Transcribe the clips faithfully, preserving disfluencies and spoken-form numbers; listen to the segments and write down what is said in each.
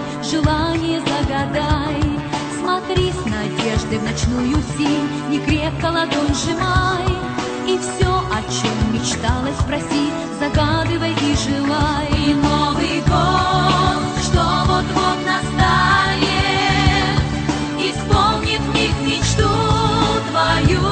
желание загадай. Смотри с надеждой в ночную синь, не крепко ладонь сжимай. И все, о чем мечталось, проси, загадывай и желай. И Новый год, что вот-вот настанет, исполнит в миг мечту твою.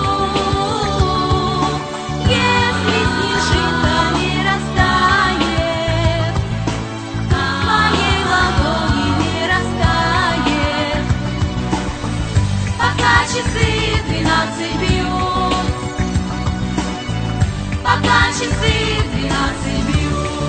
Если снежинка не растает, в моей ладони не растает, пока часы двенадцать бьют, пока часы двенадцать бьют.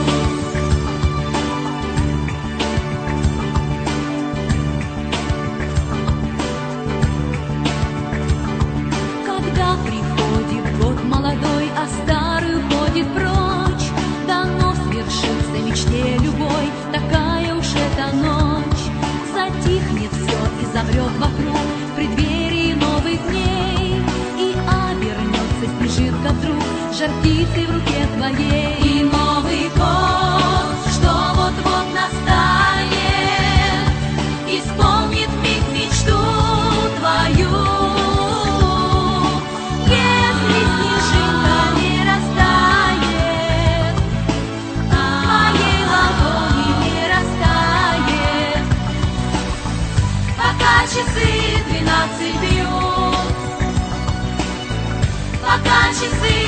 Когда приходит год молодой, а старый уходит прочь, давно свершится мечте любой, такая уж эта ночь. Затихнет все и замрет вокруг в преддверии новых дней, и обернется снежинка вдруг жар птицы в руке твоей. И Новый год, что вот-вот настанет, исполнит в миг мечту твою. Если снежинка не растает, в моей ладони не растает, пока часы двенадцать бьют, пока часы